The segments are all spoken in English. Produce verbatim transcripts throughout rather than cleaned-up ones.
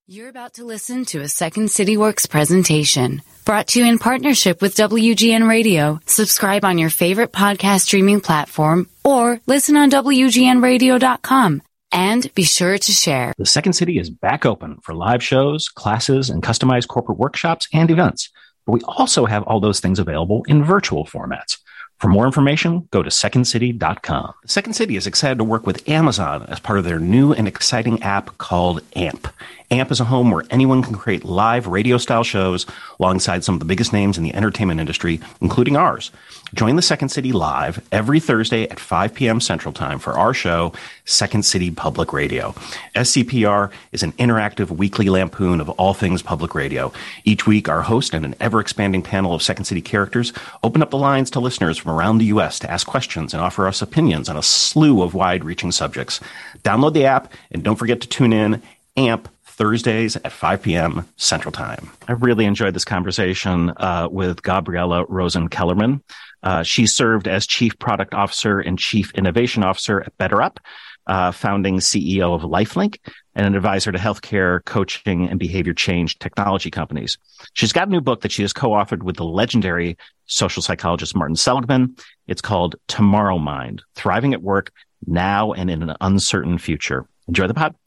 You're about to listen to a Second City Works presentation brought to you in partnership with W G N Radio. Subscribe on your favorite podcast streaming platform or listen on W G N radio dot com. And be sure to share. The Second City is back open for live shows, classes, and customized corporate workshops and events. But we also have all those things available in virtual formats. For more information, go to second city dot com. The Second City is excited to work with Amazon as part of their new and exciting app called AMP. AMP is a home where anyone can create live radio-style shows alongside some of the biggest names in the entertainment industry, including ours. Join the Second City live every Thursday at five p.m. Central Time for our show, Second City Public Radio. S C P R is an interactive weekly lampoon of all things public radio. Each week, our host and an ever-expanding panel of Second City characters open up the lines to listeners from around the U S to ask questions and offer us opinions on a slew of wide-reaching subjects. Download the app, and don't forget to tune in, AMP, Thursdays at five p.m. Central Time. I really enjoyed this conversation uh, with Gabriella Rosen-Kellerman. Uh, she served as Chief Product Officer and Chief Innovation Officer at BetterUp, uh, founding C E O of LifeLink, and an advisor to healthcare, coaching, and behavior change technology companies. She's got a new book that she has co-authored with the legendary social psychologist Martin Seligman. It's called Tomorrow Mind, Thriving at Work Now and in an Uncertain Future. Enjoy the pod.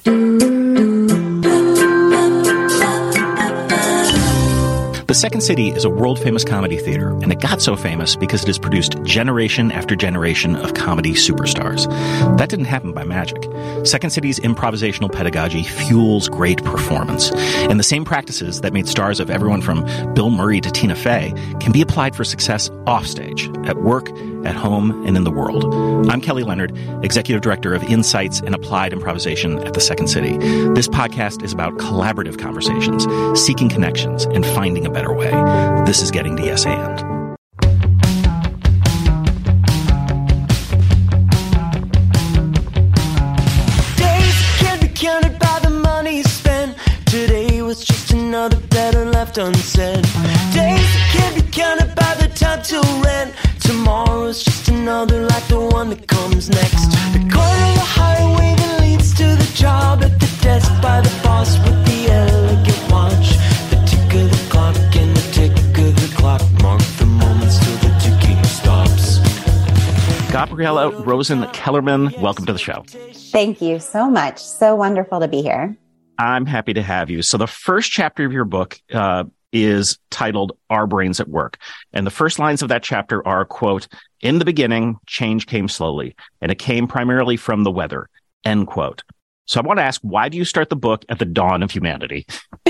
The Second City is a world-famous comedy theater, and it got so famous because it has produced generation after generation of comedy superstars. That didn't happen by magic. Second City's improvisational pedagogy fuels great performance, and the same practices that made stars of everyone from Bill Murray to Tina Fey can be applied for success offstage, at work, at home, and in the world. I'm Kelly Leonard, Executive Director of Insights and Applied Improvisation at the Second City. This podcast is about collaborative conversations, seeking connections, and finding a better way. This is Getting to Yes And. Days can't be counted by the money spent. Today was just another letter left unsaid. Days can't be counted by the time till rent. Tomorrow's just another like the one that comes next. The corner of the highway that leads to the job, at the desk by the boss with the elegant watch. The tick of the clock and the tick of the clock mark the moments till the ticking stops. Gabriella Rosen-Kellerman, welcome to the show. Thank you so much. So wonderful to be here. I'm happy to have you. So the first chapter of your book uh, is titled Our Brains at Work. And the first lines of that chapter are, quote, "In the beginning, change came slowly, and it came primarily from the weather," end quote. So I want to ask, why do you start the book at the dawn of humanity?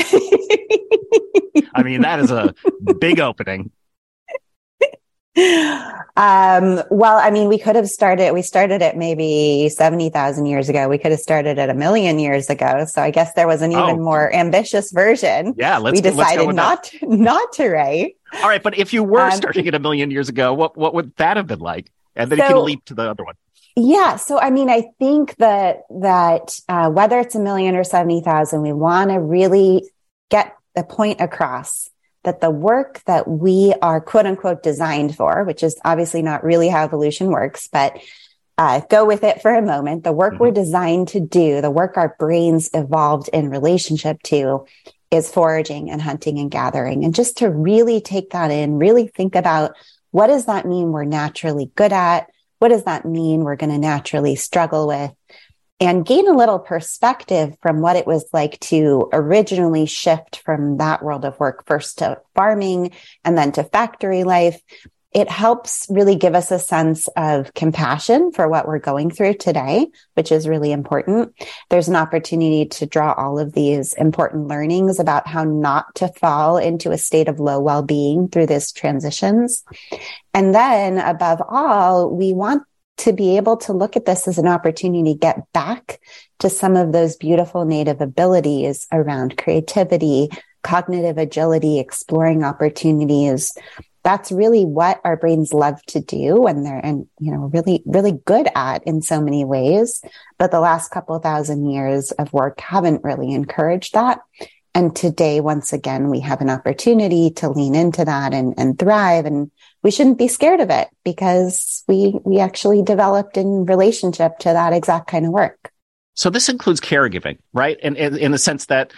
I mean, that is a big opening. Um, well, I mean, we could have started, we started it maybe seventy thousand years ago. We could have started it a million years ago. So I guess there was an even oh. more ambitious version. Yeah, let's We decided let's not, to, not to write. All right, but if you were Um, starting it a million years ago, what, what would that have been like? And then So- you can leap to the other one. Yeah. So, I mean, I think that, that, uh, whether it's a million or seventy thousand, we want to really get the point across that the work that we are quote unquote designed for, which is obviously not really how evolution works, but uh, go with it for a moment. The work mm-hmm. we're designed to do, the work our brains evolved in relationship to, is foraging and hunting and gathering. And just to really take that in, really think about, what does that mean we're naturally good at? What does that mean we're going to naturally struggle with? And gain a little perspective from what it was like to originally shift from that world of work first to farming and then to factory life. It helps really give us a sense of compassion for what we're going through today, which is really important. There's an opportunity to draw all of these important learnings about how not to fall into a state of low well-being through these transitions. And then above all, we want to be able to look at this as an opportunity to get back to some of those beautiful native abilities around creativity, cognitive agility, exploring opportunities. That's really what our brains love to do, and they're, and, you know, really, really good at in so many ways. But the last couple thousand years of work haven't really encouraged that. And today, once again, we have an opportunity to lean into that and, and thrive. And we shouldn't be scared of it, because we, we actually developed in relationship to that exact kind of work. So this includes caregiving, right? And in, in the sense that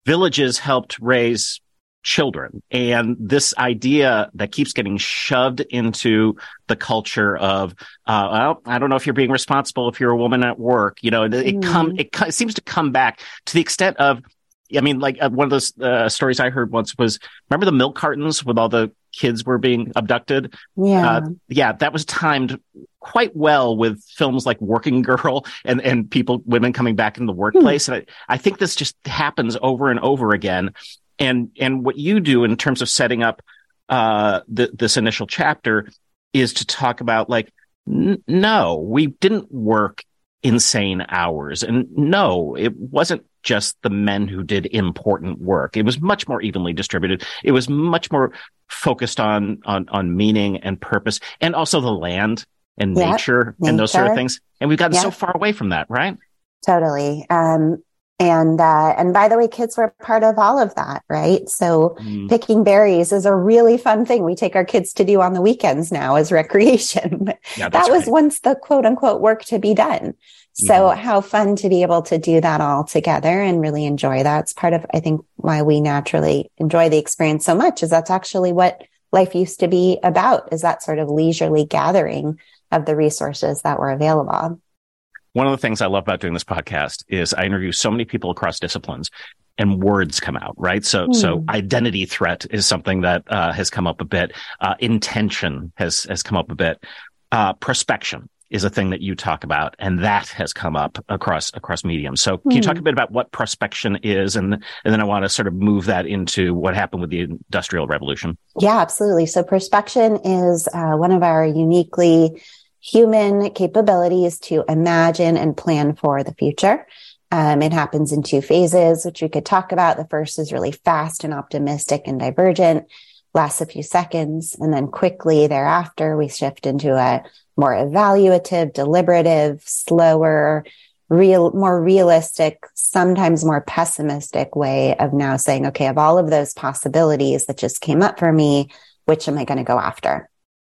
villages helped raise children. And this idea that keeps getting shoved into the culture of, uh, well, I don't know if you're being responsible if you're a woman at work, you know, it, it Mm. come, it, it seems to come back to the extent of, I mean, like uh, one of those uh, stories I heard once was, remember the milk cartons with all the kids were being abducted? Yeah. Uh, yeah, that was timed quite well with films like Working Girl and, and people, women coming back in the workplace. Hmm. And I, I think this just happens over and over again. And, and what you do in terms of setting up uh, the, this initial chapter is to talk about like, n- no, we didn't work insane hours. And no, it wasn't just the men who did important work. It was much more evenly distributed. It was much more focused on, on, on meaning and purpose, and also the land and Yep, nature, nature and those sort of things. And we've gotten Yep. so far away from that, right? Totally. Um, and, uh, and by the way, kids were part of all of that, right? So Mm. picking berries is a really fun thing we take our kids to do on the weekends now as recreation. Yeah, that's That was right. once the quote unquote work to be done. So Mhm. how fun to be able to do that all together and really enjoy that. It's part of, I think, why we naturally enjoy the experience so much, is that's actually what life used to be about, is that sort of leisurely gathering of the resources that were available. One of the things I love about doing this podcast is I interview so many people across disciplines, and words come out, right? So, Hmm. so identity threat is something that uh, has come up a bit. Uh, intention has has come up a bit. Uh, prospection is a thing that you talk about, and that has come up across across mediums. So, can you Hmm. talk a bit about what prospection is, and and then I want to sort of move that into what happened with the Industrial Revolution. Yeah, absolutely. So prospection is uh, one of our uniquely human capabilities to imagine and plan for the future. Um, it happens in two phases, which we could talk about. The first is really fast and optimistic and divergent, lasts a few seconds, and then quickly thereafter, we shift into a more evaluative, deliberative, slower, real, more realistic, sometimes more pessimistic way of now saying, okay, of all of those possibilities that just came up for me, which am I going to go after?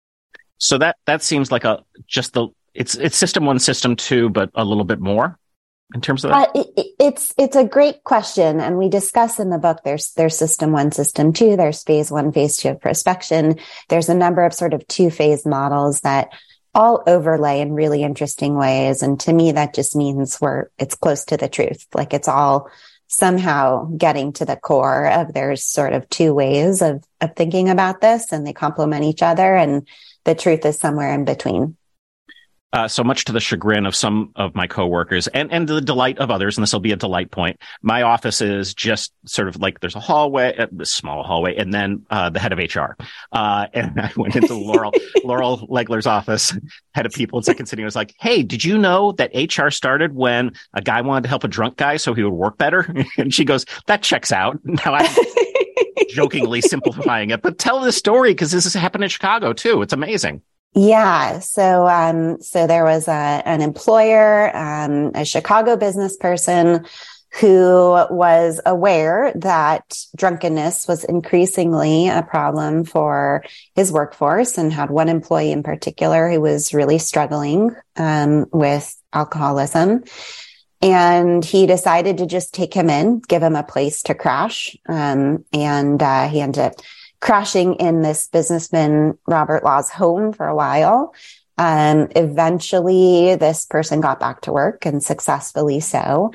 So that that seems like a just the it's it's system one, system two, but a little bit more in terms of that. Uh, it, it- it's it's a great question, and we discuss in the book. There's there's system one, system two. There's phase one, phase two of prospection. There's a number of sort of two phase models that all overlay in really interesting ways. And to me, that just means we're it's close to the truth. Like it's all somehow getting to the core of there's sort of two ways of of thinking about this, and they complement each other, and the truth is somewhere in between. Uh, so much to the chagrin of some of my coworkers and, and the delight of others, and this will be a delight point. My office is just sort of like there's a hallway, a small hallway, and then uh, the head of H R. Uh, and I went into Laurel Laurel Legler's office, head of people and second city. I was like, "Hey, did you know that H R started when a guy wanted to help a drunk guy so he would work better?" And she goes, "That checks out." Now I'm jokingly simplifying it, but tell the story because this has happened in Chicago too. It's amazing. Yeah. So, um, so there was a, an employer, um, a Chicago business person who was aware that drunkenness was increasingly a problem for his workforce, and had one employee in particular who was really struggling, um, with alcoholism. And he decided to just take him in, give him a place to crash. Um, and, uh, he ended up crashing in this businessman, Robert Law's home for a while. Um, eventually this person got back to work, and successfully so.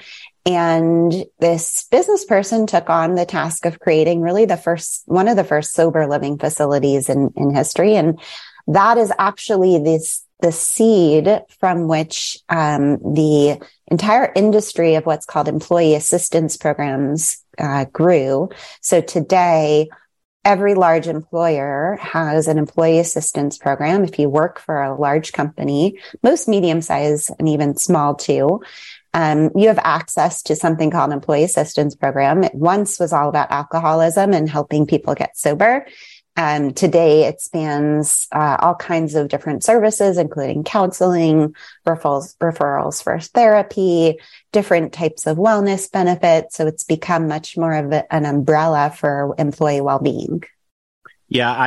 And this business person took on the task of creating really the first, one of the first sober living facilities in, in history. And that is actually this, the seed from which, um, the entire industry of what's called employee assistance programs, uh, grew. So today, every large employer has an employee assistance program. If you work for a large company, most medium size and even small too, um, you have access to something called an employee assistance program. It once was all about alcoholism and helping people get sober. Um, today it spans uh, all kinds of different services, including counseling, referrals, referrals for therapy, different types of wellness benefits. So it's become much more of a, an umbrella for employee well-being. Yeah, I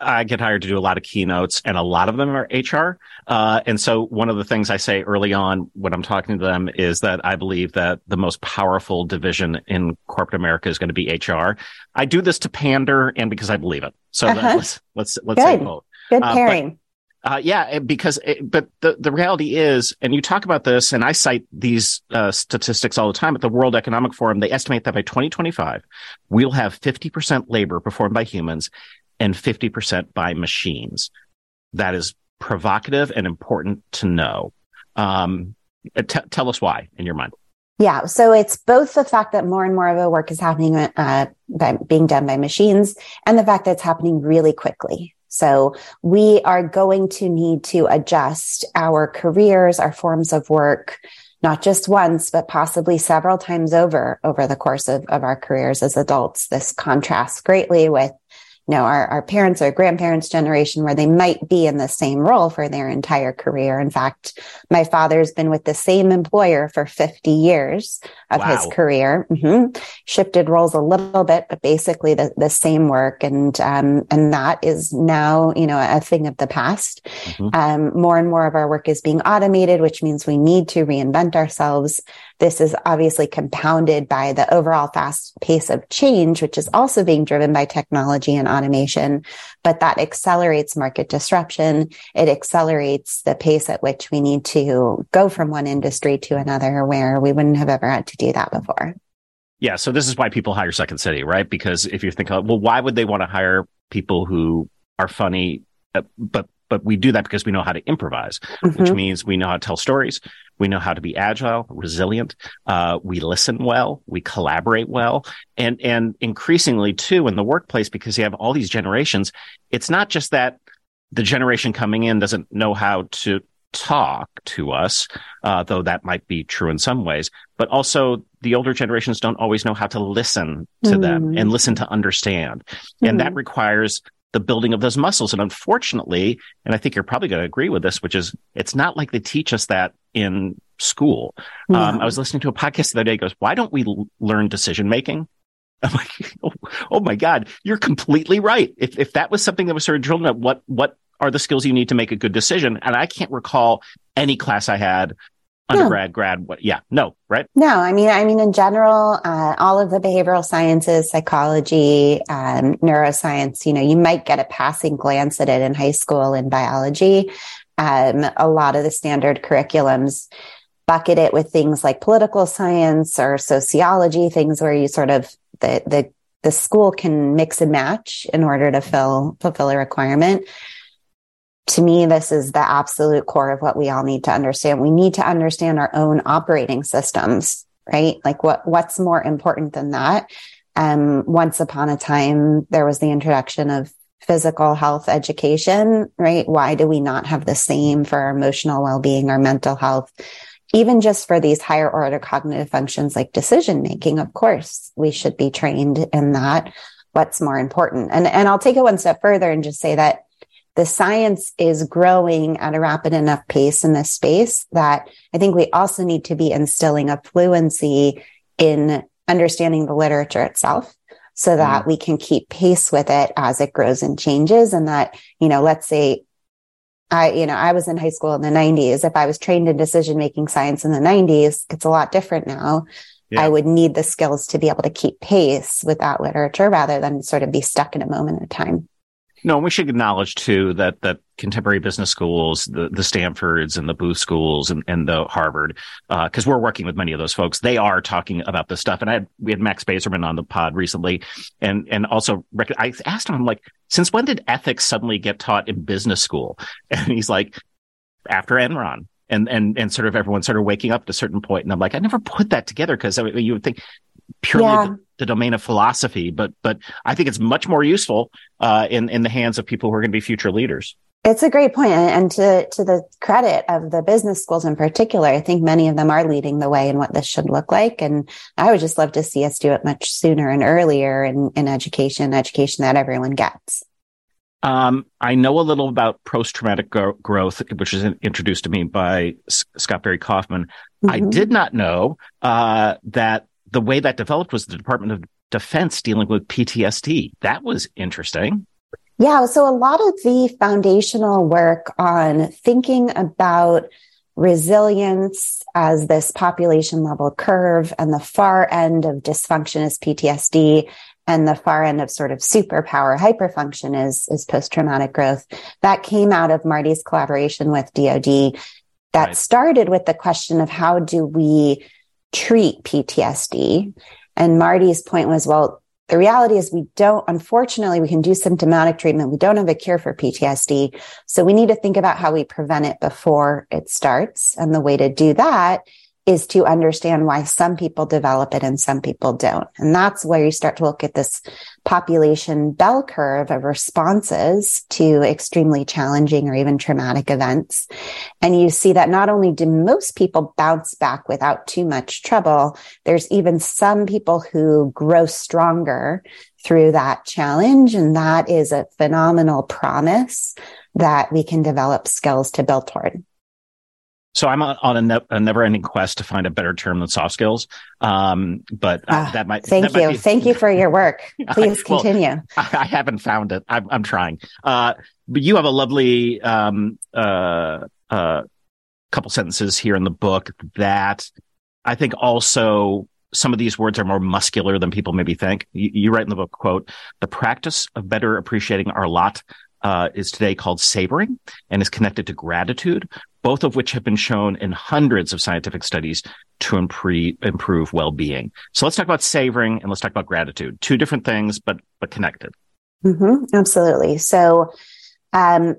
I get hired to do a lot of keynotes, and a lot of them are H R. Uh, and so one of the things I say early on when I'm talking to them is that I believe that the most powerful division in corporate America is going to be H R. I do this to pander and because I believe it. So uh-huh. let's let's let's Good. say both. Good uh, pairing. But, Uh, yeah, because, it, but the, the reality is, and you talk about this, and I cite these uh, statistics all the time at the World Economic Forum, they estimate that by twenty twenty-five, we'll have fifty percent labor performed by humans and fifty percent by machines. That is provocative and important to know. Um, t- tell us why in your mind. Yeah. So it's both the fact that more and more of the work is happening, uh, by being done by machines, and the fact that it's happening really quickly. So we are going to need to adjust our careers, our forms of work, not just once, but possibly several times over, over the course of, of our careers as adults. This contrasts greatly with, you know, our, our parents or grandparents' generation, where they might be in the same role for their entire career. In fact, my father's been with the same employer for fifty years of wow. his career. Mm-hmm. Shifted roles a little bit, but basically the, the same work. And, um, and that is now, you know, a thing of the past. Mm-hmm. Um, more and more of our work is being automated, which means we need to reinvent ourselves. This is obviously compounded by the overall fast pace of change, which is also being driven by technology and automation, but that accelerates market disruption. It accelerates the pace at which we need to go from one industry to another, where we wouldn't have ever had to do that before. Yeah. So this is why people hire Second City, right? Because if you think, well, why would they want to hire people who are funny, uh, but But we do that because we know how to improvise, mm-hmm. which means we know how to tell stories. We know how to be agile, resilient. Uh, we listen well. We collaborate well. And, and increasingly too in the workplace, because you have all these generations, it's not just that the generation coming in doesn't know how to talk to us, uh, though that might be true in some ways, but also the older generations don't always know how to listen to mm-hmm. them and listen to understand. Mm-hmm. And that requires the building of those muscles. And unfortunately, and I think you're probably going to agree with this, which is it's not like they teach us that in school. No. Um, I was listening to a podcast the other day. It goes, why don't we l- learn decision making? I'm like, oh, oh my God, you're completely right. If if that was something that was sort of drilled at what what are the skills you need to make a good decision? And I can't recall any class I had undergrad, no. grad, what? Yeah, no, right? No, I mean, I mean, in general, uh, all of the behavioral sciences, psychology, um, neuroscience, you know, you might get a passing glance at it in high school in biology. Um, a lot of the standard curriculums bucket it with things like political science or sociology, things where you sort of, the, the, the school can mix and match in order to fill, fulfill a requirement. To me, this is the absolute core of what we all need to understand. We need to understand our own operating systems, right? Like what, what's more important than that? Um, once upon a time, there was the introduction of physical health education, right? Why do we not have the same for our emotional well-being, our mental health? Even just for these higher order cognitive functions like decision making, of course, we should be trained in that. What's more important? And, and I'll take it one step further and just say that the science is growing at a rapid enough pace in this space that I think we also need to be instilling a fluency in understanding the literature itself so that mm. we can keep pace with it as it grows and changes. And that, you know, let's say I, you know, I was in high school in the nineties. If I was trained in decision-making science in the nineties, it's a lot different now. Yeah. I would need the skills to be able to keep pace with that literature rather than sort of be stuck in a moment of time. No, we should acknowledge, too, that that contemporary business schools, the, the Stanfords and the Booth schools and, and the Harvard, because uh, we're working with many of those folks, they are talking about this stuff. And I had, we had Max Bazerman on the pod recently. And, and also, I asked him, like, since when did ethics suddenly get taught in business school? And he's like, after Enron. And, and, and sort of everyone started waking up at a certain point. And I'm like, I never put that together because I mean, you would think purely yeah. the, the domain of philosophy, but, but I think it's much more useful, uh, in, in the hands of people who are going to be future leaders. It's a great point. And to, to the credit of the business schools in particular, I think many of them are leading the way in what this should look like. And I would just love to see us do it much sooner and earlier in, in education, education that everyone gets. Um, I know a little about post-traumatic gro- growth, which was introduced to me by S- Scott Barry Kaufman. Mm-hmm. I did not know uh, that the way that developed was the Department of Defense dealing with P T S D. That was interesting. Yeah, so a lot of the foundational work on thinking about resilience as this population level curve, and the far end of dysfunction is P T S D, and the far end of sort of superpower hyperfunction is, is post-traumatic growth. That came out of Marty's collaboration with D O D. That right. started with the question of how do we treat P T S D? And Marty's point was, well, the reality is we don't, unfortunately, we can do symptomatic treatment. We don't have a cure for P T S D. So we need to think about how we prevent it before it starts. And the way to do that is to understand why some people develop it and some people don't. And that's where you start to look at this population bell curve of responses to extremely challenging or even traumatic events. And you see that not only do most people bounce back without too much trouble, there's even some people who grow stronger through that challenge. And that is a phenomenal promise that we can develop skills to build toward. So I'm on a, ne- a never-ending quest to find a better term than soft skills, um, but uh, uh, that might. Thank that you, might be... thank you for your work. Please well, continue. I, I haven't found it. I'm, I'm trying. Uh, but you have a lovely um, uh, uh, couple sentences here in the book that I think also some of these words are more muscular than people maybe think. You, you write in the book, quote, "The practice of better appreciating our lot Uh, is today called savoring and is connected to gratitude, both of which have been shown in hundreds of scientific studies to improve, improve well-being." So let's talk about savoring and let's talk about gratitude. Two different things, but but connected. Mm-hmm, absolutely. So um,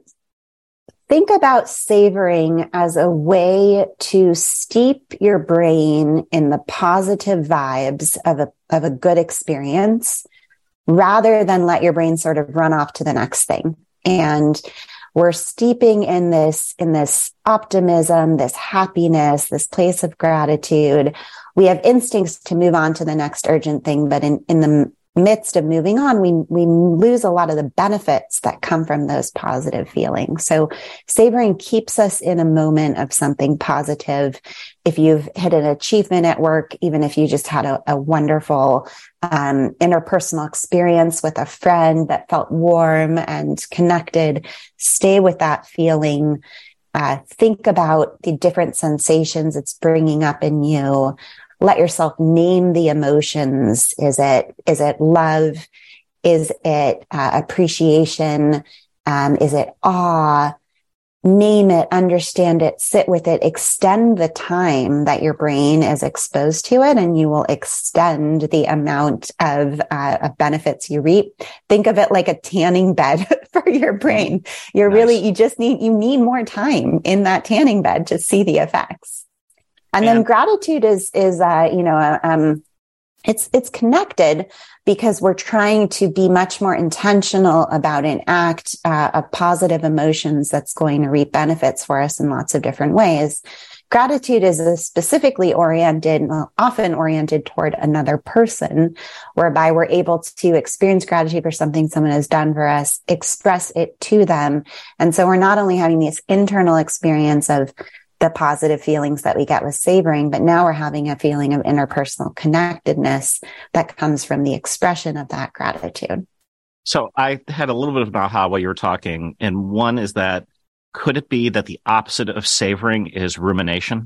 think about savoring as a way to steep your brain in the positive vibes of a of a good experience, rather than let your brain sort of run off to the next thing. And we're steeping in this, in this optimism, this happiness, this place of gratitude. We have instincts to move on to the next urgent thing, but in, in the midst of moving on, we, we lose a lot of the benefits that come from those positive feelings. So savoring keeps us in a moment of something positive. If you've hit an achievement at work, even if you just had a, a wonderful um, interpersonal experience with a friend that felt warm and connected, stay with that feeling. Uh, think about the different sensations it's bringing up in you. Let yourself name the emotions. Is it, is it love? Is it uh, appreciation? Um, is it awe? Name it, understand it, sit with it, extend the time that your brain is exposed to it, and you will extend the amount of, uh, of benefits you reap. Think of it like a tanning bed for your brain. You're nice. really, you just need, you need more time in that tanning bed to see the effects. And, and then gratitude is, is, uh, you know, um, it's, it's connected because we're trying to be much more intentional about an act uh, of positive emotions that's going to reap benefits for us in lots of different ways. Gratitude is a specifically oriented, well, often oriented toward another person, whereby we're able to experience gratitude for something someone has done for us, express it to them. And so we're not only having this internal experience of the positive feelings that we get with savoring, but now we're having a feeling of interpersonal connectedness that comes from the expression of that gratitude. So I had a little bit of an aha while you were talking. And one is that, could it be that the opposite of savoring is rumination?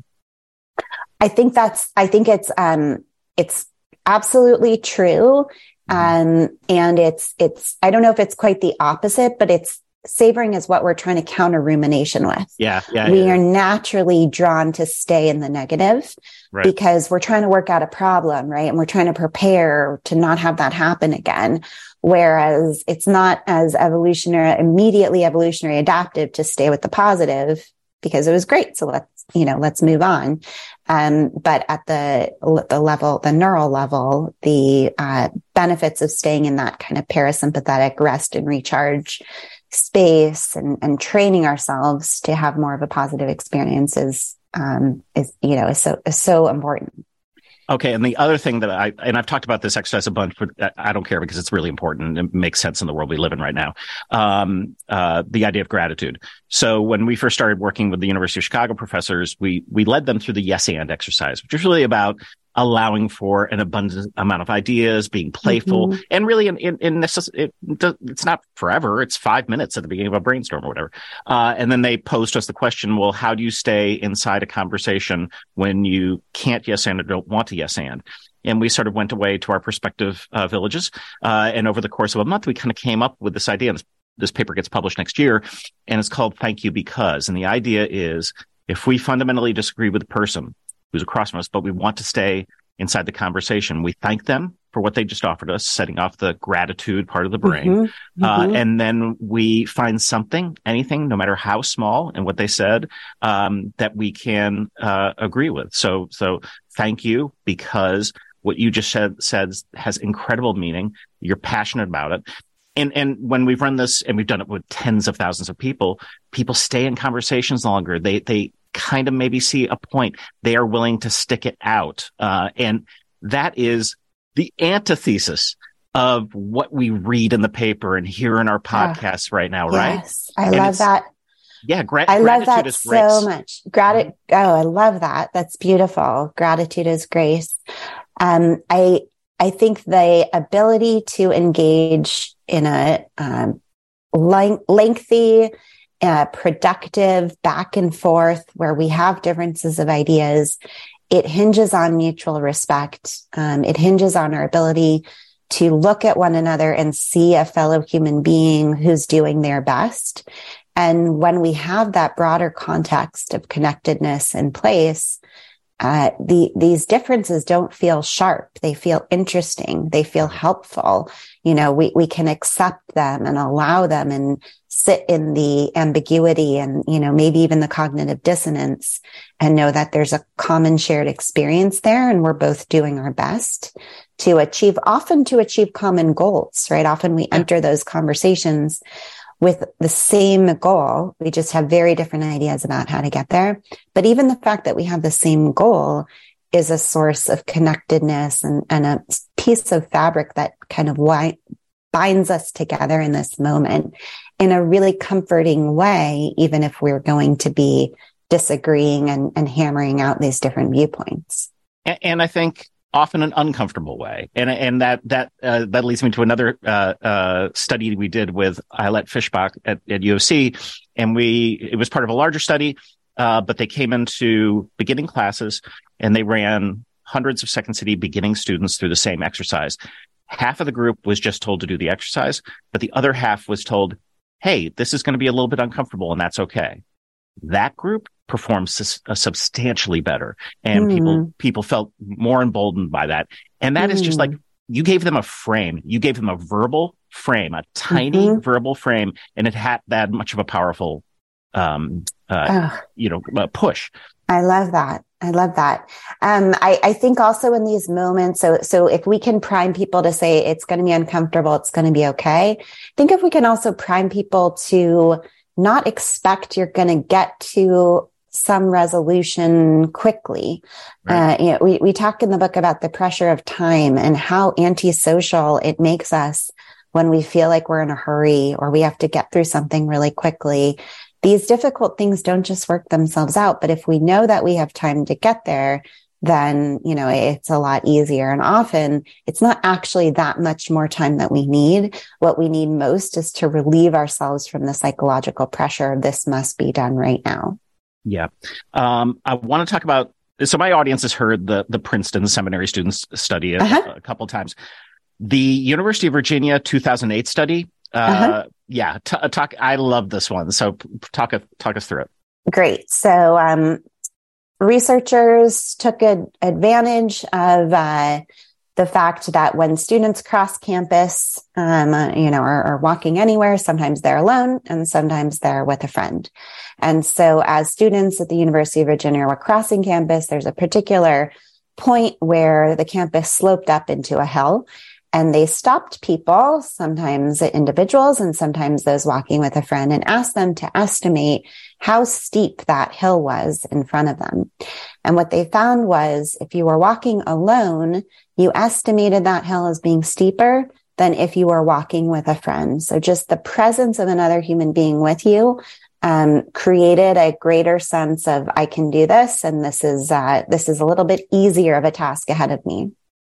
I think that's, I think it's, um, it's absolutely true. Mm-hmm. Um, and it's, it's, I don't know if it's quite the opposite, but it's, savoring is what we're trying to counter rumination with. Yeah, yeah. We yeah. are naturally drawn to stay in the negative right. because we're trying to work out a problem, right? And we're trying to prepare to not have that happen again. Whereas it's not as evolutionary, immediately evolutionary adaptive to stay with the positive because it was great. So let's, you know, let's move on. Um, but at the, the level, the neural level, the, uh, benefits of staying in that kind of parasympathetic rest and recharge space and, and training ourselves to have more of a positive experience is, um, is, you know, is so, is so important. Okay. And the other thing that I, and I've talked about this exercise a bunch, but I don't care because it's really important. It makes sense in the world we live in right now. Um, uh, the idea of gratitude. So when we first started working with the University of Chicago professors, we, we led them through the yes and exercise, which is really about allowing for an abundant amount of ideas, being playful, mm-hmm. and really in, in, in necess- it, it's not forever. It's five minutes at the beginning of a brainstorm or whatever. Uh, and then they posed to us the question, well, how do you stay inside a conversation when you can't yes and or don't want to yes and? And we sort of went away to our prospective uh, villages. Uh, and over the course of a month, we kind of came up with this idea. This, this paper gets published next year, and it's called Thank You Because. And the idea is, if we fundamentally disagree with the person who's across from us, but we want to stay inside the conversation, we thank them for what they just offered us, setting off the gratitude part of the brain. Mm-hmm, mm-hmm. Uh, and then we find something, anything, no matter how small and what they said, um, that we can uh, agree with. So, so thank you, because what you just said, said has incredible meaning. You're passionate about it. And, and when we've run this, and we've done it with tens of thousands of people, people stay in conversations longer. They, they kind of maybe see a point. They are willing to stick it out. Uh, and that is the antithesis of what we read in the paper and hear in our podcasts oh, right now, right? Yes, I and love that. Yeah, gra- I love gratitude that is grace. So much. Grat- oh, I love that. That's beautiful. Gratitude is grace. Um, I, I think the ability to engage in a, um, length, lengthy, uh, productive back and forth where we have differences of ideas, it hinges on mutual respect. Um, it hinges on our ability to look at one another and see a fellow human being who's doing their best. And when we have that broader context of connectedness in place, Uh, the, these differences don't feel sharp. They feel interesting. They feel helpful. You know, we, we can accept them and allow them and sit in the ambiguity and, you know, maybe even the cognitive dissonance and know that there's a common shared experience there. And we're both doing our best to achieve, often to achieve common goals, right? Often we enter those conversations with the same goal. We just have very different ideas about how to get there. But even the fact that we have the same goal is a source of connectedness and, and a piece of fabric that kind of wi- binds us together in this moment in a really comforting way, even if we're going to be disagreeing and, and hammering out these different viewpoints. And, and I think often an uncomfortable way. And, and that, that, uh, that leads me to another, uh, uh, study we did with Ayelet Fishbach at, at U of C. And we, it was part of a larger study, uh, but they came into beginning classes and they ran hundreds of Second City beginning students through the same exercise. Half of the group was just told to do the exercise, but the other half was told, hey, this is going to be a little bit uncomfortable and that's okay. That group performed sus- uh, substantially better, and mm. people people felt more emboldened by that. And that mm. is just like, you gave them a frame, you gave them a verbal frame, a tiny mm-hmm. verbal frame, and it had that much of a powerful, um, uh, oh. you know, uh, push. I love that. I love that. Um, I, I think also in these moments, so, so if we can prime people to say it's going to be uncomfortable, it's going to be okay. I think if we can also prime people to not expect you're going to get to some resolution quickly. Right. Uh, you know, we, we talk in the book about the pressure of time and how antisocial it makes us when we feel like we're in a hurry or we have to get through something really quickly. These difficult things don't just work themselves out, but if we know that we have time to get there, then, you know, it's a lot easier. And often it's not actually that much more time that we need. What we need most is to relieve ourselves from the psychological pressure of this must be done right now. Yeah. Um, I want to talk about, so my audience has heard the, the Princeton seminary students study a, uh-huh. a couple of times. The University of Virginia two thousand eight study. Uh, uh-huh. Yeah. T- talk. I love this one. So talk, talk us through it. Great. So, um, researchers took a, advantage of, uh, the fact that when students cross campus, um, uh, you know, are, are walking anywhere, sometimes they're alone and sometimes they're with a friend. And so as students at the University of Virginia were crossing campus, there's a particular point where the campus sloped up into a hill. And they stopped people, sometimes individuals and sometimes those walking with a friend, and asked them to estimate how steep that hill was in front of them. And what they found was if you were walking alone, you estimated that hill as being steeper than if you were walking with a friend. So just the presence of another human being with you um, created a greater sense of, I can do this, and this is uh, this is a little bit easier of a task ahead of me.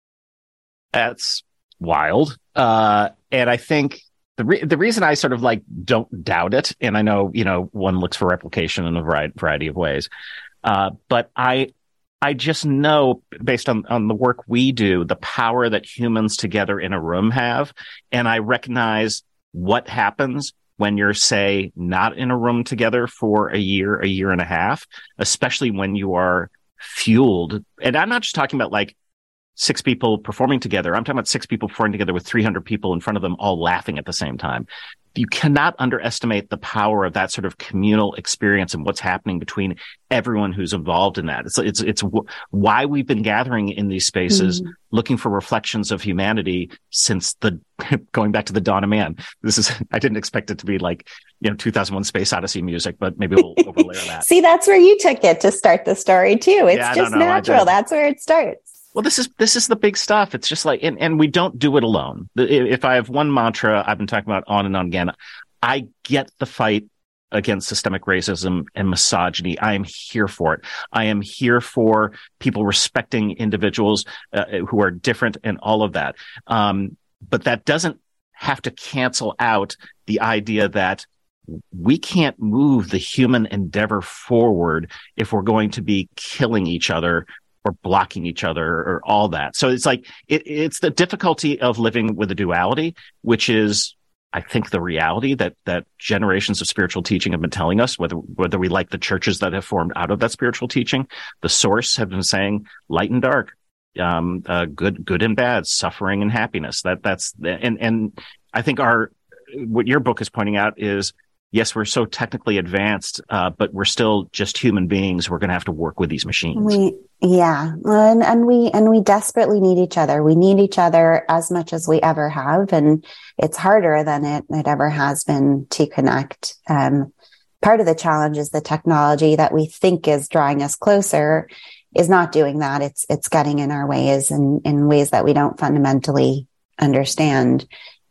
That's wild. Uh, and I think the re- the reason I sort of like don't doubt it, and I know, you know, one looks for replication in a variety, variety of ways, uh, but I I just know, based on, on the work we do, the power that humans together in a room have. And I recognize what happens when you're, say, not in a room together for a year, a year and a half, especially when you are fueled. And I'm not just talking about like six people performing together. I'm talking about six people performing together with three hundred people in front of them all laughing at the same time. You cannot underestimate the power of that sort of communal experience and what's happening between everyone who's involved in that. It's it's it's w- why we've been gathering in these spaces, mm-hmm. looking for reflections of humanity since the going back to the dawn of man. This is I didn't expect it to be like, you know, two thousand one Space Odyssey music, but maybe we'll overlay that. See, that's where you took it to start the story too. It's yeah, just know, natural. That's where it starts. Well, this is this is the big stuff. It's just like, and, and we don't do it alone. If I have one mantra I've been talking about on and on again, I get the fight against systemic racism and misogyny. I am here for it. I am here for people respecting individuals uh, who are different and all of that. Um, but that doesn't have to cancel out the idea that we can't move the human endeavor forward if we're going to be killing each other or blocking each other or all that. So it's like, it, it's the difficulty of living with a duality, which is, I think, the reality that, that generations of spiritual teaching have been telling us, whether, whether we like the churches that have formed out of that spiritual teaching. The source have been saying light and dark, um, uh, good, good and bad, suffering and happiness. That, that's, and, and I think our, what your book is pointing out is, yes, we're so technically advanced, uh, but we're still just human beings. We're going to have to work with these machines. We, yeah. And, and we, and we desperately need each other. We need each other as much as we ever have. And it's harder than it, it ever has been to connect. Um, part of the challenge is the technology that we think is drawing us closer is not doing that. It's, it's getting in our ways and in ways that we don't fundamentally understand.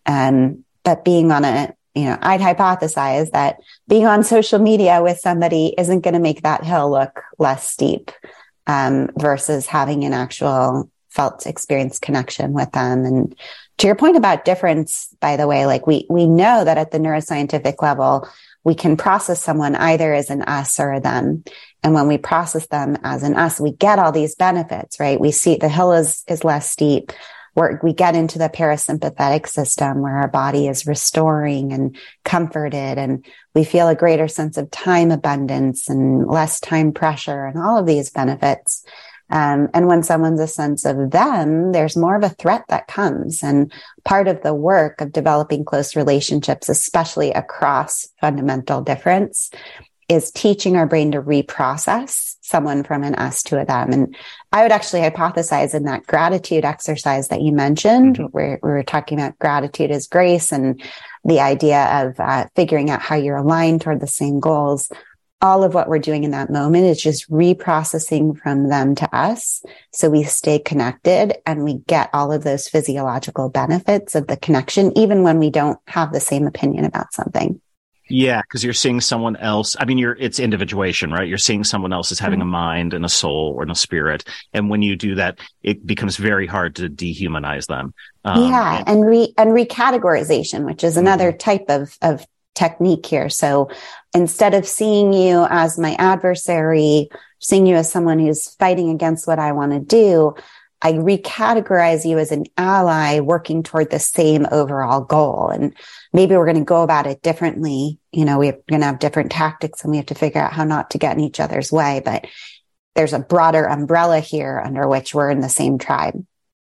Um, but being on a, You know, I'd hypothesize that being on social media with somebody isn't going to make that hill look less steep, um, versus having an actual felt experience connection with them. And to your point about difference, by the way, like we, we know that at the neuroscientific level, we can process someone either as an us or a them. And when we process them as an us, we get all these benefits, right? We see the hill is, is less steep. Where we get into the parasympathetic system where our body is restoring and comforted, and we feel a greater sense of time abundance and less time pressure and all of these benefits. Um, and when someone's a sense of them, there's more of a threat that comes. And part of the work of developing close relationships, especially across fundamental difference, is teaching our brain to reprocess someone from an us to a them. And I would actually hypothesize in that gratitude exercise that you mentioned, mm-hmm. where we were talking about gratitude as grace and the idea of uh, figuring out how you're aligned toward the same goals. All of what we're doing in that moment is just reprocessing from them to us. So we stay connected and we get all of those physiological benefits of the connection, even when we don't have the same opinion about something. Yeah, because you're seeing someone else. I mean, you're it's individuation, right? You're seeing someone else as having mm-hmm. a mind and a soul or a spirit. And when you do that, it becomes very hard to dehumanize them. Um, yeah, and, and re and recategorization, which is another mm-hmm. type of of technique here. So instead of seeing you as my adversary, seeing you as someone who's fighting against what I want to do, I recategorize you as an ally working toward the same overall goal. And maybe we're going to go about it differently. You know, we're going to have different tactics and we have to figure out how not to get in each other's way. But there's a broader umbrella here under which we're in the same tribe.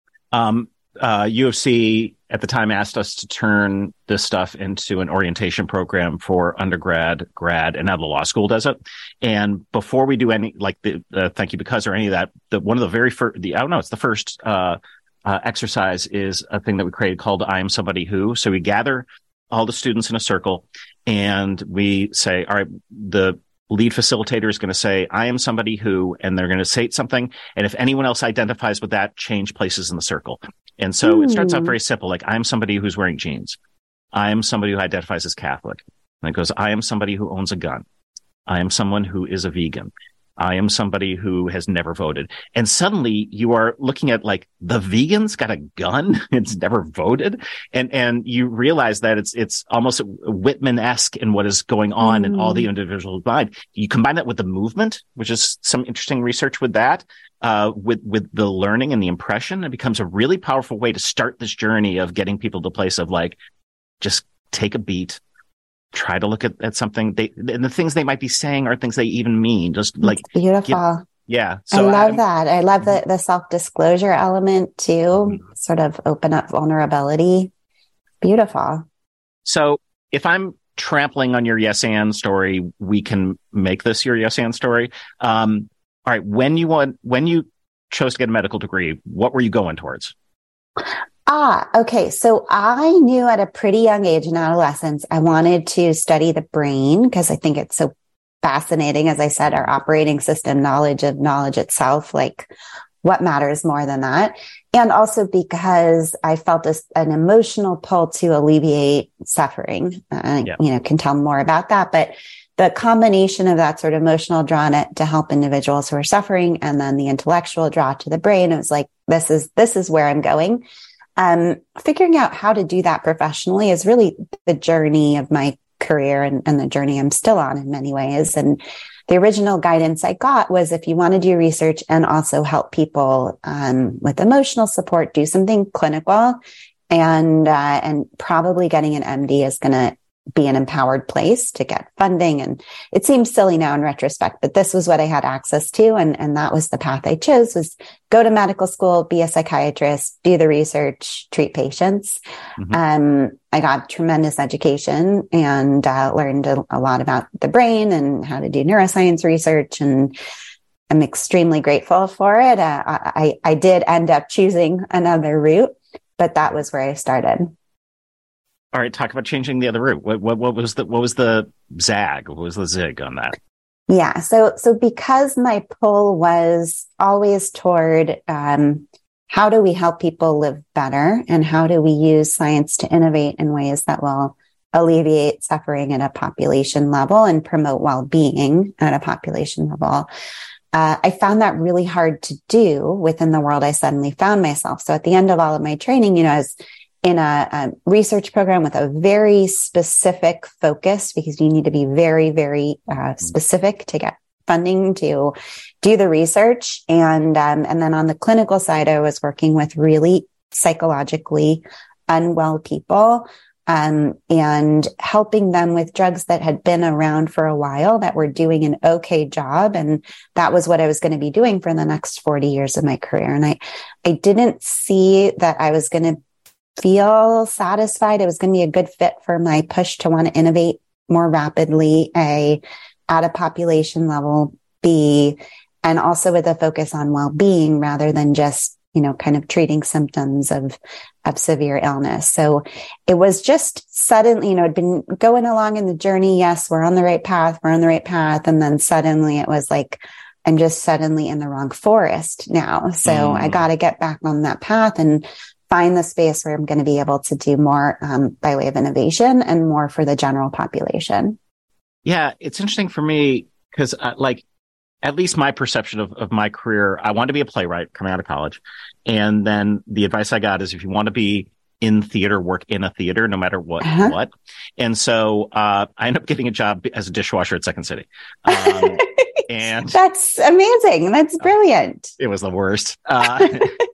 Um, uh, U of C at the time asked us to turn this stuff into an orientation program for undergrad, grad, and now the law school does it. And before we do any, like the uh, thank you because or any of that, the one of the very first, the I don't know, it's the first uh, uh, exercise is a thing that we created called I Am Somebody Who. So we gather all the students in a circle and we say, all right, the lead facilitator is going to say, I am somebody who, and they're going to say something. And if anyone else identifies with that, change places in the circle. And so mm. it starts out very simple. Like, I'm somebody who's wearing jeans. I'm somebody who identifies as Catholic. And it goes, I am somebody who owns a gun. I am someone who is a vegan. I am somebody who has never voted. And suddenly you are looking at like the vegan's got a gun. It's never voted. And, and you realize that it's, it's almost Whitman-esque in what is going on mm. in all the individuals' mind. You combine that with the movement, which is some interesting research with that, uh, with, with the learning and the impression. It becomes a really powerful way to start this journey of getting people to a place of like, just take a beat. Try to look at, at something they, and the things they might be saying are things they even mean. Just like, it's beautiful. Get, yeah. So I love I'm, that. I love the, the self-disclosure element too, mm-hmm. sort of open up vulnerability. Beautiful. So if I'm trampling on your yes and story, we can make this your yes and story. Um, all right. When you want, when you chose to get a medical degree, what were you going towards? Ah, okay. So I knew at a pretty young age in adolescence, I wanted to study the brain because I think it's so fascinating. As I said, our operating system, knowledge of knowledge itself, like what matters more than that? And also because I felt this, an emotional pull to alleviate suffering. I, yeah. you know, can tell more about that, but the combination of that sort of emotional draw to, to help individuals who are suffering and then the intellectual draw to the brain, it was like, this is, this is where I'm going. Um, figuring out how to do that professionally is really the journey of my career and, and the journey I'm still on in many ways. And the original guidance I got was if you want to do research and also help people, um, with emotional support, do something clinical and, uh, and probably getting an M D is going to be an empowered place to get funding. And it seems silly now in retrospect, but this was what I had access to. And, and that was the path I chose, was go to medical school, be a psychiatrist, do the research, treat patients. Mm-hmm. Um, I got tremendous education and uh, learned a, a lot about the brain and how to do neuroscience research. And I'm extremely grateful for it. Uh, I, I did end up choosing another route, but that was where I started. All right, talk about changing the other route. What, what, what was the what was the zag? What was the zig on that? Yeah, so so because my pull was always toward um, how do we help people live better, and how do we use science to innovate in ways that will alleviate suffering at a population level and promote well-being at a population level. Uh, I found that really hard to do within the world I suddenly found myself. So at the end of all of my training, you know, I was in a, a research program with a very specific focus because you need to be very, very uh, specific to get funding to do the research. And, um, and then on the clinical side, I was working with really psychologically unwell people, um, and helping them with drugs that had been around for a while that were doing an okay job. And that was what I was going to be doing for the next forty years of my career. And I, I didn't see that I was going to feel satisfied. It was going to be a good fit for my push to want to innovate more rapidly, A, at a population level, B, and also with a focus on well-being rather than just, you know, kind of treating symptoms of, of severe illness. So it was just suddenly, you know, it'd been going along in the journey. Yes, we're on the right path. We're on the right path. And then suddenly it was like, I'm just suddenly in the wrong forest now. So mm. I got to get back on that path and find the space where I'm going to be able to do more um, by way of innovation and more for the general population. Yeah, it's interesting for me because, uh, like, at least my perception of, of my career, I wanted to be a playwright coming out of college. And then the advice I got is if you want to be in theater, work in a theater, no matter what. Uh-huh. what. And so uh, I ended up getting a job as a dishwasher at Second City. Um, and That's amazing. That's brilliant. Uh, it was the worst. Uh,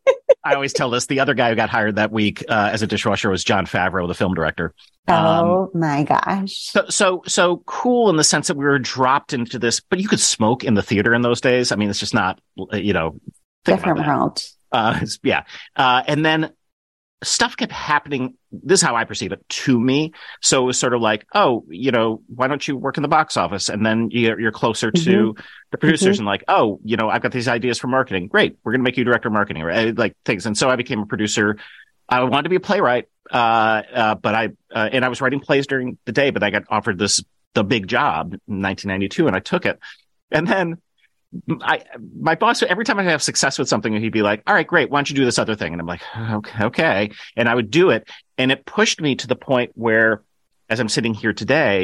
I always tell this. The other guy who got hired that week uh, as a dishwasher was Jon Favreau, the film director. Oh um, my gosh. So, so, so cool in the sense that we were dropped into this, but you could smoke in the theater in those days. I mean, it's just not, you know, different world. Uh, yeah. Uh, and then stuff kept happening. This is how I perceive it to me. So it was sort of like, oh, you know, why don't you work in the box office? And then you're, you're closer to mm-hmm. the producers mm-hmm. and like, oh, you know, I've got these ideas for marketing. Great. We're going to make you director of marketing, right? Like things. And so I became a producer. I wanted to be a playwright. Uh, uh, but I, uh, and I was writing plays during the day, but I got offered this, the big job in nineteen ninety-two and I took it. And then I, my boss, every time I have success with something, he'd be like, all right, great. Why don't you do this other thing? And I'm like, okay, okay. And I would do it. And it pushed me to the point where, as I'm sitting here today,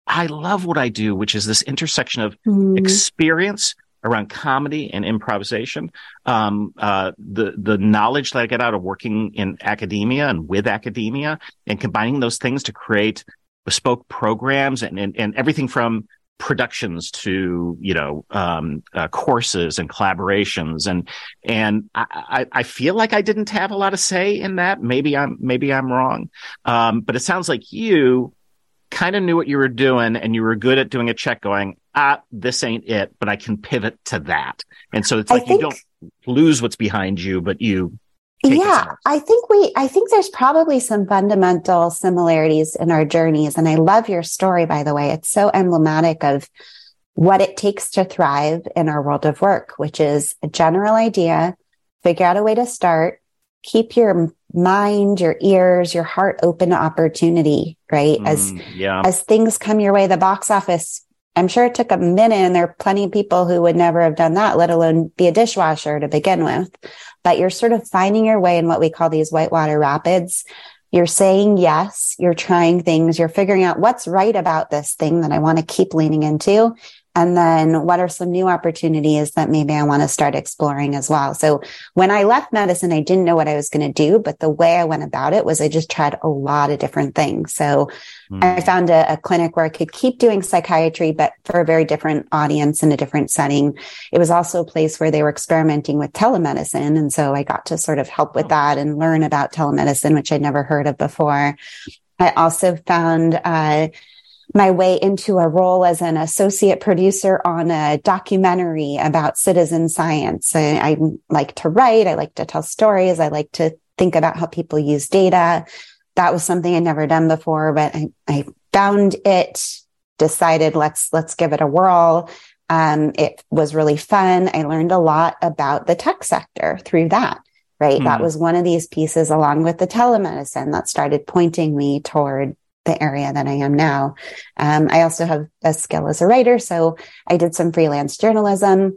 I love what I do, which is this intersection of Mm. experience around comedy and improvisation, um, uh, the the knowledge that I get out of working in academia and with academia, and combining those things to create bespoke programs and and, and everything from productions to, you know, um, uh, courses and collaborations. And, and I, I, I feel like I didn't have a lot of say in that. Maybe I'm, maybe I'm wrong. Um, but it sounds like you kind of knew what you were doing and you were good at doing a check going, ah, this ain't it, but I can pivot to that. And so it's like think, you don't lose what's behind you, but you Yeah, I think we, I think there's probably some fundamental similarities in our journeys. And I love your story, by the way. It's so emblematic of what it takes to thrive in our world of work, which is a general idea, figure out a way to start, keep your mind, your ears, your heart open to opportunity, right? Mm, as, yeah. as things come your way, the box office, I'm sure it took a minute, and there are plenty of people who would never have done that, let alone be a dishwasher to begin with. But you're sort of finding your way in what we call these whitewater rapids. You're saying yes, you're trying things, you're figuring out what's right about this thing that I want to keep leaning into. And then what are some new opportunities that maybe I want to start exploring as well? So when I left medicine, I didn't know what I was going to do, but the way I went about it was I just tried a lot of different things. So mm. I found a, a clinic where I could keep doing psychiatry, but for a very different audience in a different setting. It was also a place where they were experimenting with telemedicine. And so I got to sort of help with that and learn about telemedicine, which I'd never heard of before. I also found, uh, my way into a role as an associate producer on a documentary about citizen science. I, I like to write. I like to tell stories. I like to think about how people use data. That was something I'd never done before, but I, I found it, decided let's, let's give it a whirl. Um, it was really fun. I learned a lot about the tech sector through that, right? Mm. That was one of these pieces along with the telemedicine that started pointing me toward the area that I am now. Um, I also have a skill as a writer. So I did some freelance journalism.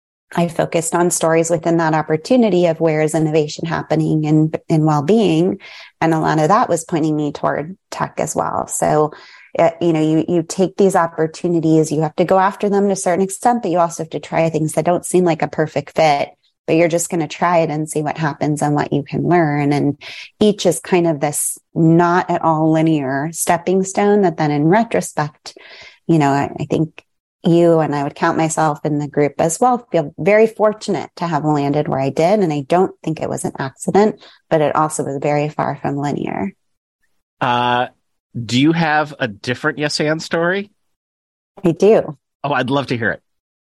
I focused on stories within that opportunity of where is innovation happening in, in well-being. And a lot of that was pointing me toward tech as well. So, uh, you know, you, you take these opportunities, you have to go after them to a certain extent, but you also have to try things that don't seem like a perfect fit, but you're just going to try it and see what happens and what you can learn. And each is kind of this not at all linear stepping stone that then in retrospect, you know, I, I think you and I would count myself in the group as well, feel very fortunate to have landed where I did. And I don't think it was an accident, but it also was very far from linear. Uh, do you have a different Yes and story? I do. Oh, I'd love to hear it.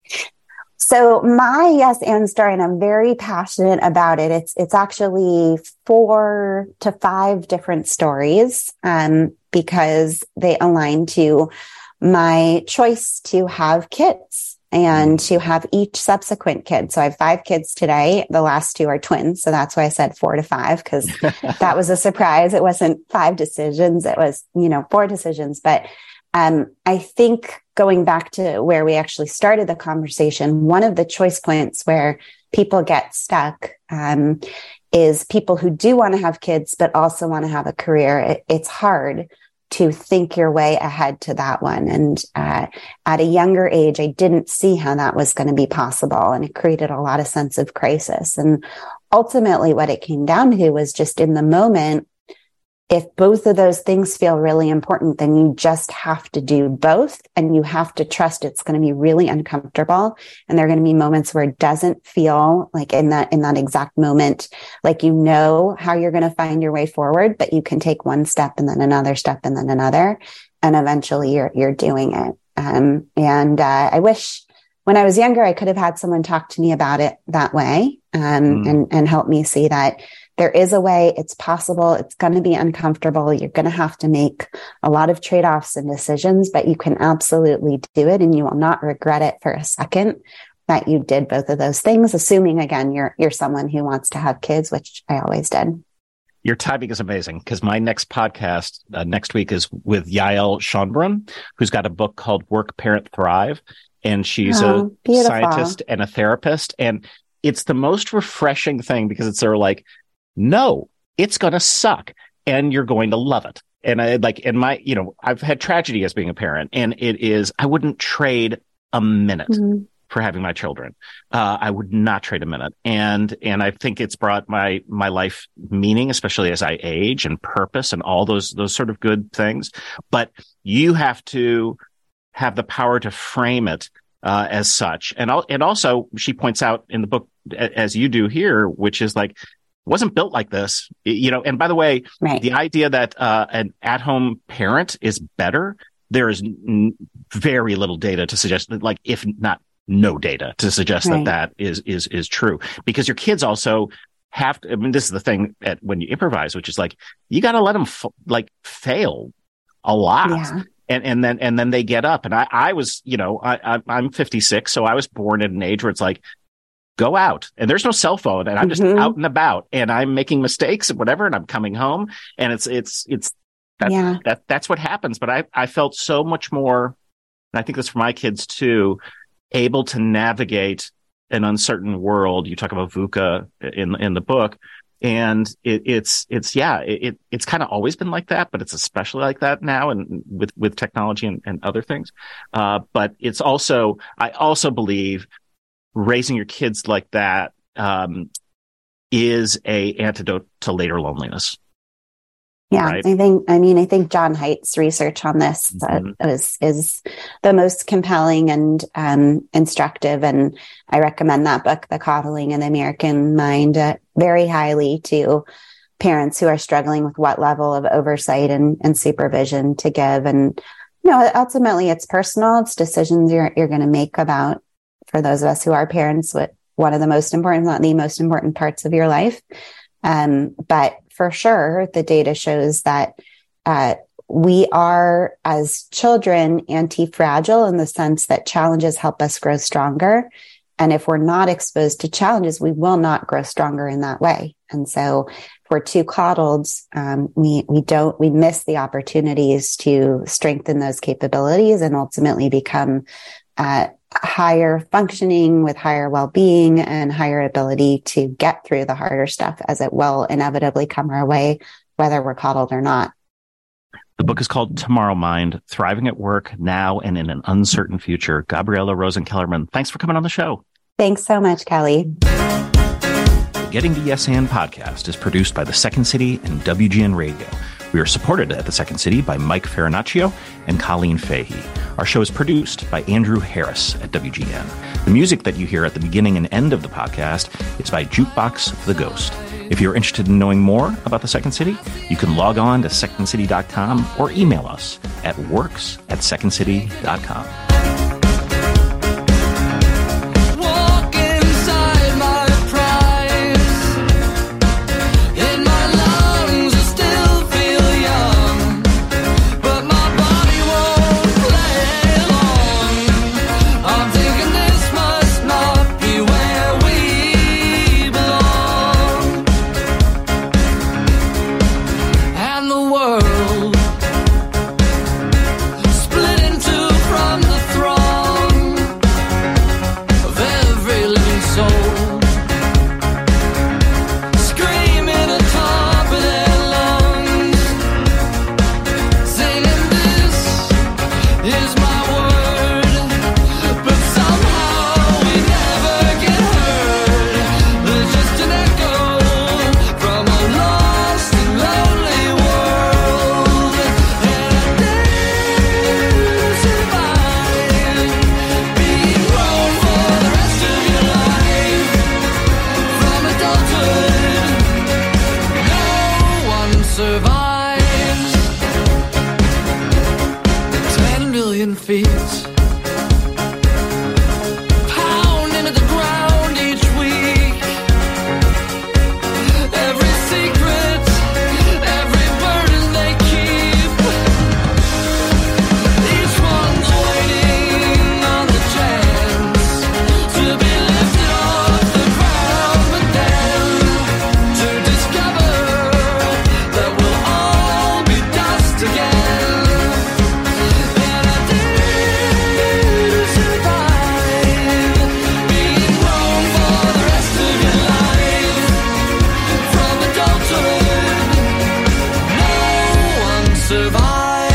So my Yes and story, and I'm very passionate about it. It's it's actually four to five different stories, um, because they align to my choice to have kids and to have each subsequent kid. So I have five kids today. The last two are twins. So that's why I said four to five, because that was a surprise. It wasn't five decisions. It was, you know, four decisions. But um, I think going back to where we actually started the conversation, one of the choice points where people get stuck um, is people who do want to have kids, but also want to have a career. It, it's hard to think your way ahead to that one. And uh, at a younger age, I didn't see how that was going to be possible. And it created a lot of sense of crisis. And ultimately what it came down to was just in the moment, if both of those things feel really important, then you just have to do both, and you have to trust it's going to be really uncomfortable. And there are going to be moments where it doesn't feel like in that, in that exact moment, like, you know, how you're going to find your way forward, but you can take one step and then another step and then another. And eventually you're, you're doing it. Um, and, uh, I wish when I was younger, I could have had someone talk to me about it that way, um, mm. and, and help me see that there is a way, it's possible, it's going to be uncomfortable. You're going to have to make a lot of trade-offs and decisions, but you can absolutely do it, and you will not regret it for a second that you did both of those things, assuming, again, you're you're someone who wants to have kids, which I always did. Your timing is amazing, because my next podcast uh, next week is with Yael Schonbrun, who's got a book called Work, Parent, Thrive. And she's oh, a beautiful. scientist and a therapist. And it's the most refreshing thing, because it's sort of like, no, it's going to suck and you're going to love it. and I like, and my, you know, I've had tragedy as being a parent, and it is, I wouldn't trade a minute mm-hmm. for having my children. Uh, I would not trade a minute. And, and I think it's brought my, my life meaning, especially as I age, and purpose, and all those, those sort of good things. But you have to have the power to frame it uh, as such. And, and also she points out in the book, as you do here, which is like, it wasn't built like this, you know. And by the way, right. the idea that uh, an at-home parent is better, there is n- very little data to suggest that, like, if not no data to suggest right. that that is, is, is true, because your kids also have to, I mean, this is the thing at, when you improvise, which is like, you got to let them f- like fail a lot. Yeah. And, and then, and then they get up. And I, I was, you know, I, I, I'm fifty-six. So I was born at an age where it's like, go out, and there's no cell phone, and I'm just mm-hmm. out and about, and I'm making mistakes and whatever, and I'm coming home, and it's, it's, it's, that, yeah. that, that's what happens. But I, I felt so much more, and I think that's for my kids too, able to navigate an uncertain world. You talk about VUCA in, in the book, and it, it's, it's, yeah, it, it's kind of always been like that, but it's especially like that now, and with, with technology and, and other things. Uh, but it's also, I also believe raising your kids like that um, is a antidote to later loneliness. Yeah, right? I think, I mean, I think John Haidt's research on this mm-hmm. uh, is, is the most compelling and um, instructive. And I recommend that book, The Coddling of the American Mind, uh, very highly to parents who are struggling with what level of oversight and, and supervision to give. And, you know, ultimately it's personal. It's decisions you're, you're going to make about, for those of us who are parents, what one of the most important, not the most important parts of your life. Um, but for sure, the data shows that uh, we are, as children, anti-fragile in the sense that challenges help us grow stronger. And if we're not exposed to challenges, we will not grow stronger in that way. And so if we're too coddled, um, we, we don't, we miss the opportunities to strengthen those capabilities and ultimately become uh, higher functioning with higher well-being and higher ability to get through the harder stuff as it will inevitably come our way, whether we're coddled or not. The book is called Tomorrow Mind, Thriving at Work Now and in an Uncertain Future. Gabriella Rosen-Kellerman, thanks for coming on the show. Thanks so much, Kelly. The Getting to Yes And podcast is produced by the Second City and W G N Radio. We are supported at the Second City by Mike Farinaccio and Colleen Fahey. Our show is produced by Andrew Harris at W G N. The music that you hear at the beginning and end of the podcast is by Jukebox the Ghost. If you're interested in knowing more about the Second City, you can log on to second city dot com or email us at works at second city dot com. Split into from the survives.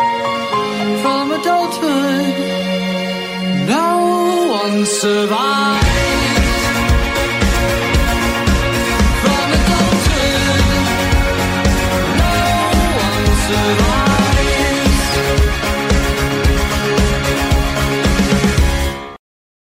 Survive.